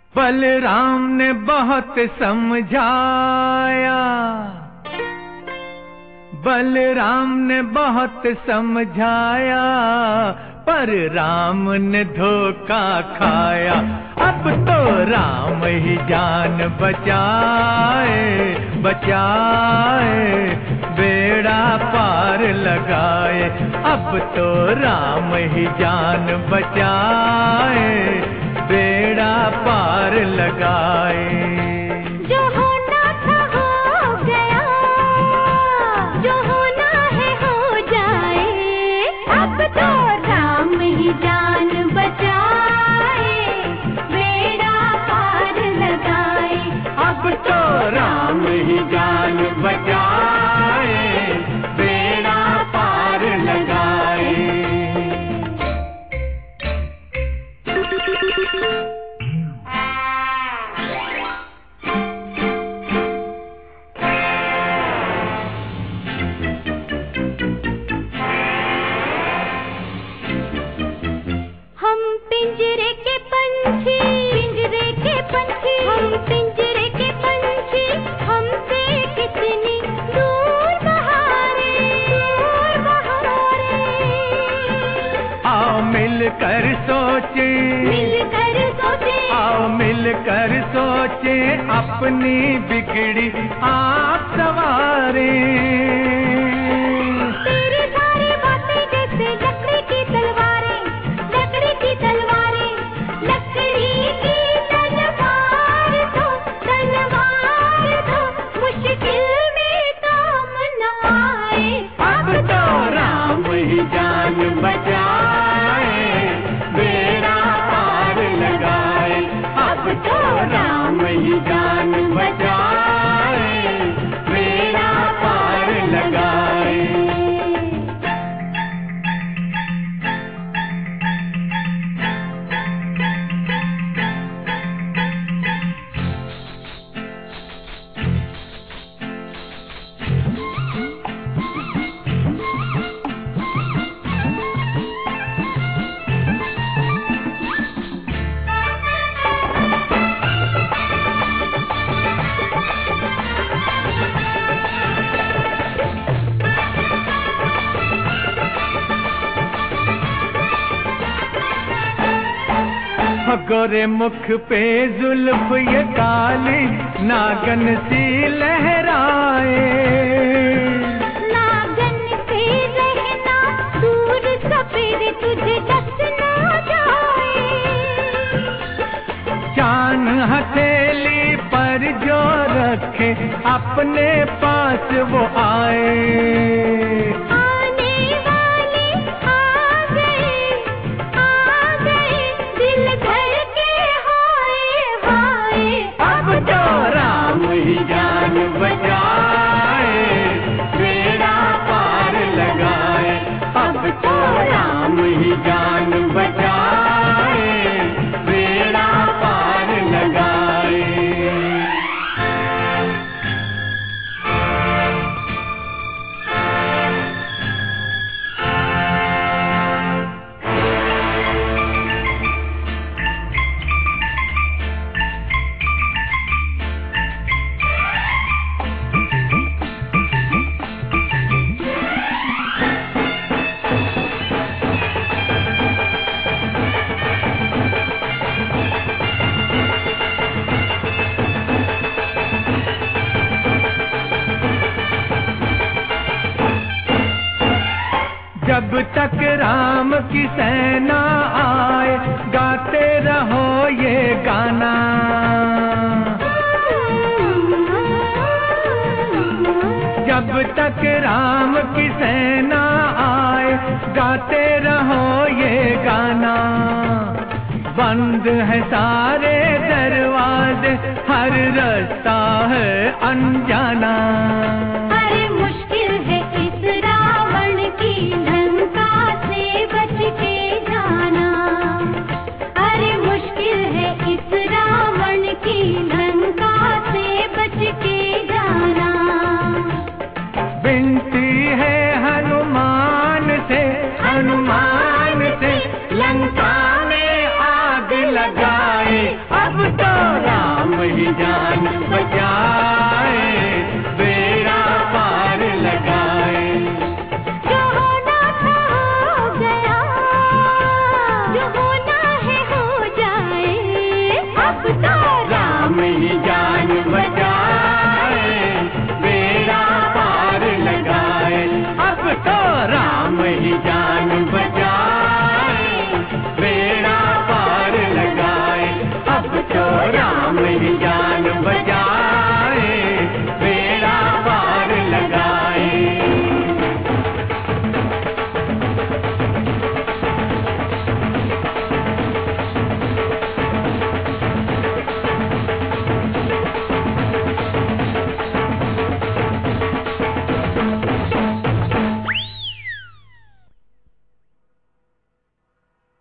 बलराम ने बहुत समझाया, बलराम ने बहुत समझाया, पर राम ने धोखा खाया। अब तो राम ही जान बचाए, बचाए, बेड़ा पार लगाए। अब तो राम ही जान बचाए, बेड़ा पार लगाए। जो होना था हो गया, जो होना है हो जाए। अब तो राम ही जान बचाए, बेड़ा पार लगाए। अब तो राम ही जान बचाए, बेड़ा पार लगाए। हम पिंजरे के पंछी, पिंजरे के पंछी, हम पिंजरे के पंछी, हमसे कितनी दूर बहारे, दूर बहारे। आओ मिलकर सोचे, मिलकर सोचे, आओ मिलकर सोचे, अपनी बिगड़ी आप सवारे। तेरी सारी बातें जैसे लकड़ी की तलवारें, लकड़ी की तलवारें, लकड़ी की तलवार दो, तलवार दो, मुश्किल में काम न आए। अब तो राम ही जान बचाए, बेड़ा पार लगाए। अब तो राम ही जान बचाए, बेड़ा पार लगाए। गोरे मुख पे जुल्फ ये काली नागन सी लहराए। नागन से रहना दूर, सपेरे तुझे डस ना जाए। चान हथेली पर जो रखे, अपने पास वो आए। आने वाले आ गए, आ गए, दिल धर के हाय हाय। अब तो राम ही जान बचाए, बेड़ा पार लगाए। अब तो राम ही जान बचाए, बेड़ा पार लगाए। जब तक राम की सेना आए, गाते रहो ये गाना। जब तक राम की सेना आए, गाते रहो ये गाना। बंद है सारे दरवाजे, हर रास्ता है अनजाना। अरे मुश्किल है इस रावण की लंका से बच के जाना। अरे मुश्किल है इस रावण की लंका से बच के जाना। विनती है हनुमान से, हनुमान से, लंका में आग लगाए। अब तो राम ही जान बचाए।